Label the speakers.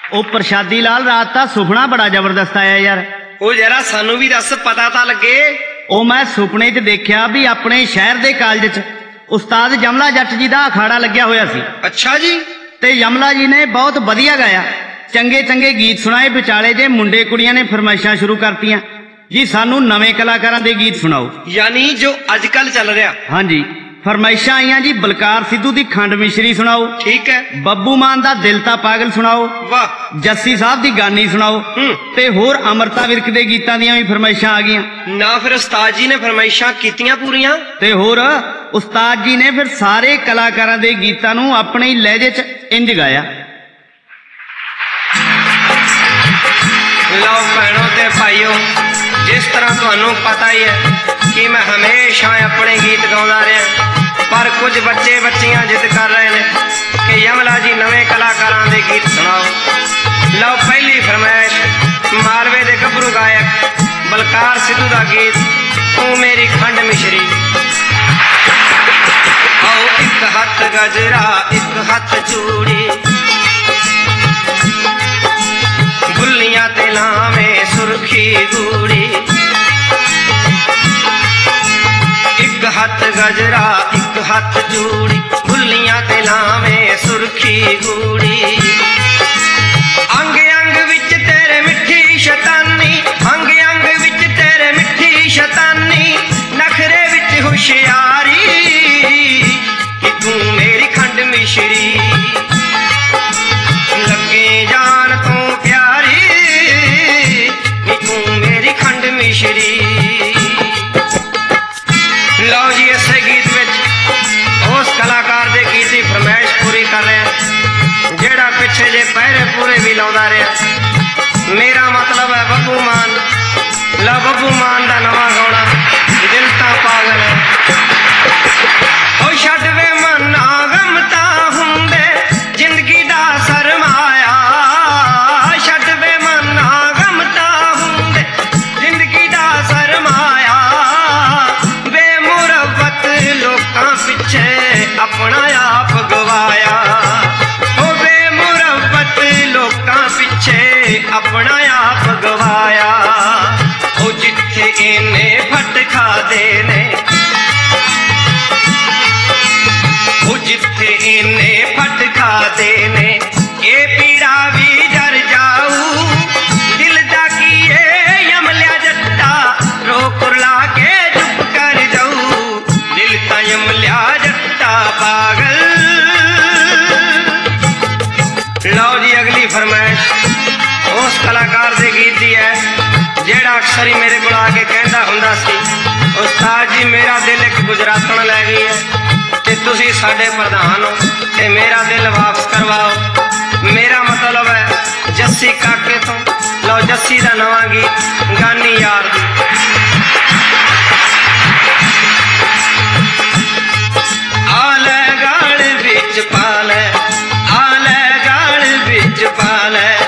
Speaker 1: ਉਹ ਪ੍ਰਸ਼ਾਦੀ ਲਾਲ ਰਾਤ ਤਾਂ ਸੁਪਨਾ ਬੜਾ ਜ਼ਬਰਦਸਤ ਆਇਆ ਯਾਰ।
Speaker 2: ਉਹ ਜਰਾ ਸਾਨੂੰ ਵੀ ਦੱਸ, ਪਤਾ ਤਾਂ ਲੱਗੇ।
Speaker 1: ਉਹ ਮੈਂ ਸੁਪਨੇ 'ਚ ਦੇਖਿਆ ਵੀ ਆਪਣੇ ਸ਼ਹਿਰ ਦੇ ਕਾਲਜ 'ਚ ਉਸਤਾਦ ਯਮਲਾ ਜੱਟ ਜੀ ਦਾ ਅਖਾੜਾ ਲੱਗਿਆ ਹੋਇਆ ਸੀ।
Speaker 2: ਅੱਛਾ ਜੀ।
Speaker 1: ਤੇ ਯਮਲਾ ਜੀ ਨੇ ਬਹੁਤ ਵਧੀਆ ਗਾਇਆ, ਚੰਗੇ ਚੰਗੇ ਗੀਤ ਸੁਣਾਏ। ਵਿਚਾਲੇ ਜੇ ਮੁੰਡੇ ਕੁੜੀਆਂ ਨੇ ਫਰਮਾਇਸ਼ਾਂ ਸ਼ੁਰੂ ਕਰਤੀਆਂ ਜੀ, ਸਾਨੂੰ ਨਵੇਂ ਕਲਾਕਾਰਾਂ ਦੇ ਗੀਤ ਸੁਣਾਓ,
Speaker 2: ਯਾਨੀ ਜੋ ਅੱਜ ਕੱਲ ਚੱਲ ਰਿਹਾ।
Speaker 1: ਹਾਂਜੀ, फरमाइशा आईयां जी, बलकार सिद्धू दी खंड मिश्री सुनाओ, ठीक है, बब्बू मान दा दिल ता पागल सुनाओ, वाह, जस्सी साहब दी गानी सुनाओ, ते होर अमृता विरक दे गीतां दियां भी फरमाइशां आ गईयां
Speaker 2: ना। फिर उस्ताद जी ने फरमाइशां कीतियां पूरियां, ते
Speaker 1: होर उस्ताद जी ने फिर सारे कलाकारां दे गीतां नूं अपने ही लहजे च इंज गाया।
Speaker 2: लो भैणों ते भाईओ, जिस तरह तुहानूं पता ही है कि मैं हमेशा अपने गीत गाउंदा रहा, पर कुछ बच्चे बच्चियां जिद कर रहे हैं कि यमला जी नवे कलाकारां दे गीत सुनाओ। लो पहली फरमाइश मालवे दे गभरू गायक बलकार सिद्धू दा गीत तू मेरी खंड मिश्री। आओ एक हथ गजरा एक हथ चूड़ी, गुल्लियां ते लावे सुरखी गूड़ी, एक हाथ गजरा एक हाथ चूड़ी, गुल्लियां ते लावे सुरखी गूड़ी, अंग अंग विच तेरे मिठी शैतानी, अंग अंग विच तेरे मिठी शैतानी, नखरे विच होशियारी कि तू मेरी खंड मिश्री, लगे जान तू प्यारी कि तू मेरी खंड मिश्री। लो जी, इसे गीत विच उस कलाकार दे गीत की फरमाइश पूरी कर रहे हैं जेड़ा पिछे जे पहरे पूरे भी लाउंदा रहा। मेरा मतलब है बब्बू मान। लो बब्बू मान दा नवा गाना दिल ता पागल है। ओ छड्ड वे मन्ना गम तां हुंदे जिंदगी दा सरमाया, छड्ड वे मन्ना गम तां हुंदे जिंदगी दा सरमाया, लोकां पिछे अपना आप गवाया, ओ बेमुरब्बत लोकां पिछे अपना आप गवाया, ओ जिथे इन्ने फट खादे ने, ओ जिथे इन्ने फट खादे ने, ए पीड़ा भी जर जाऊ, दिल दा कीए यमलिया जट्टा रो कुरला के चुप कर जाऊ, दिल ता यमलिया जट्टा पागल। लो जी, अगली फरमाइश उस कलाकार दे गीत दी है जेड़ा अक्सर ही मेरे को आके कहता हुंदा सी, उस्ताद जी मेरा दिल एक गुजरातन लै गई है ते तुसी साडे प्रधान हो ते मेरा दिल वापस करवाओ। मेरा मतलब है जस्सी काके तो। लो जस्सी दा नवा गीत गानी यार दी। आले गाल बिच पाले, आले गाल बिच पाले,